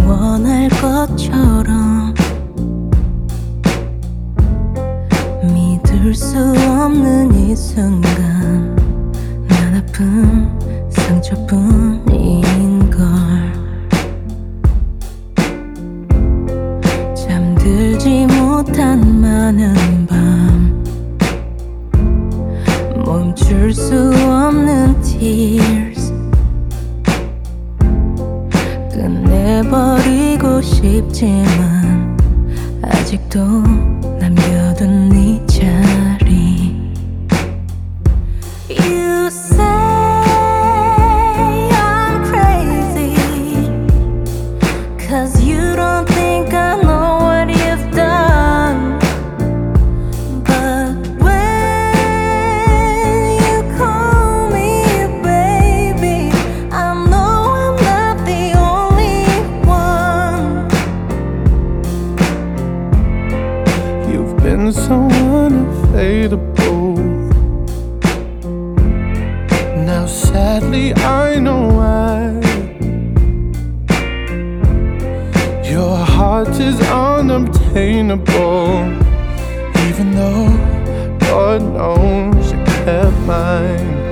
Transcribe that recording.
원할 것처럼 믿을 수 없는 이 순간 난 아픈 상처뿐인걸. 잠들지 못한 많은 밤 멈출 수 없는 tears 끝내버리고 싶지만 아직도 남겨둔 네 자리. You say I'm crazy Cause you don't think I know what you've done. But when you call me baby I know I'm not the only one. You've been so unavailable. Now sadly I know why. Your heart is unobtainable, even though God knows you kept mine.